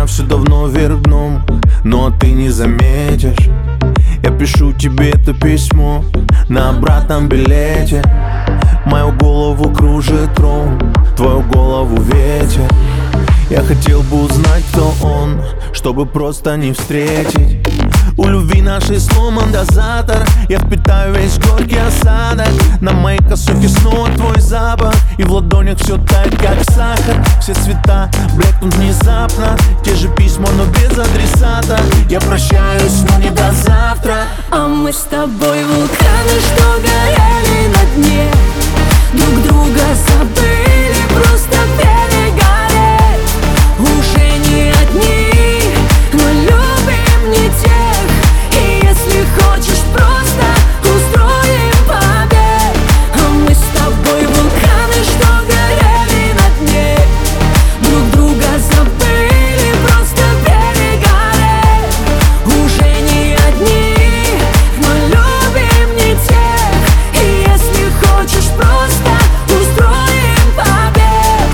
все давно вверх дном, но ты не заметишь. Я пишу тебе это письмо на обратном билете. Мою голову кружит трон, твою голову ветер. Я хотел бы узнать, кто он, чтобы просто не встретить. У любви нашей сломан дозатор. Я впитаю весь горький осадок. На моей косухе снова твой запах, и в ладонях все тает, как сахар. Все цвета блекнут внезапно. Те же письма, но без адресата. Я прощаюсь, но не до завтра. А мы с тобой вулканы, что горели на дне. Друг друга забыли, просто перегорели. Уже не одни, но любим не тех. И если хочешь, просто устроим побег. А мы с тобой вулканы, что горели на дне. Друг друга забыли, просто перегорели. Уже не одни, но любим не тех. И если хочешь, просто устроим побег.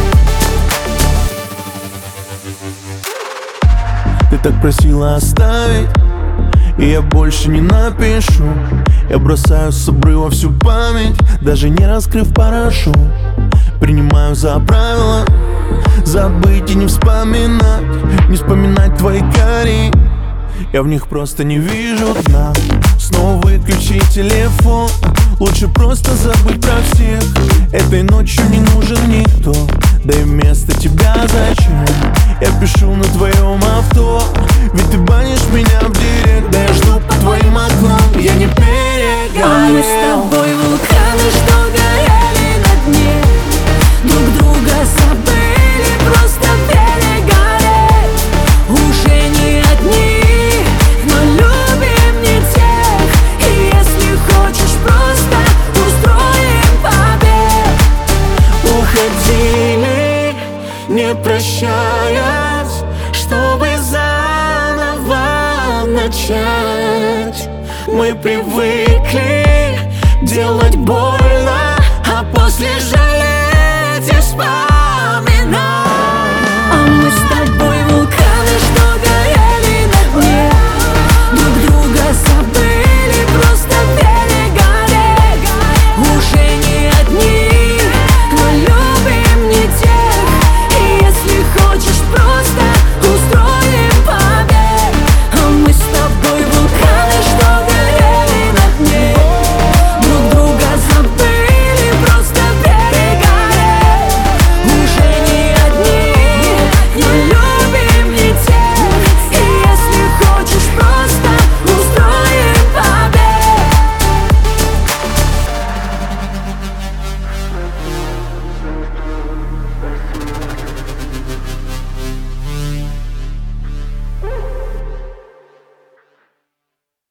Ты так просила оставить, и я больше не напишу. Я бросаю с обрыва всю память, даже не раскрыв парашют. Принимаю за правило забыть и не вспоминать, не вспоминать твои кори. Я в них просто не вижу дна. Снова выключи телефон, лучше просто забыть про всех. Этой ночью не нужен никто, да и вместо тебя зачем? Я пишу на твоем авто, ведь ты банишь меня в директ. Да я жду под твоим окном, я не перегорел. А мы с тобой вулканы, что горели на дне. Друг друга забыли, просто перегорели. Уже не одни, но любим не тех. И если хочешь, просто устроим побег. Уходили, не прощаясь, чтобы заново начать. Мы привыкли делать больно, а после жалеть и спать.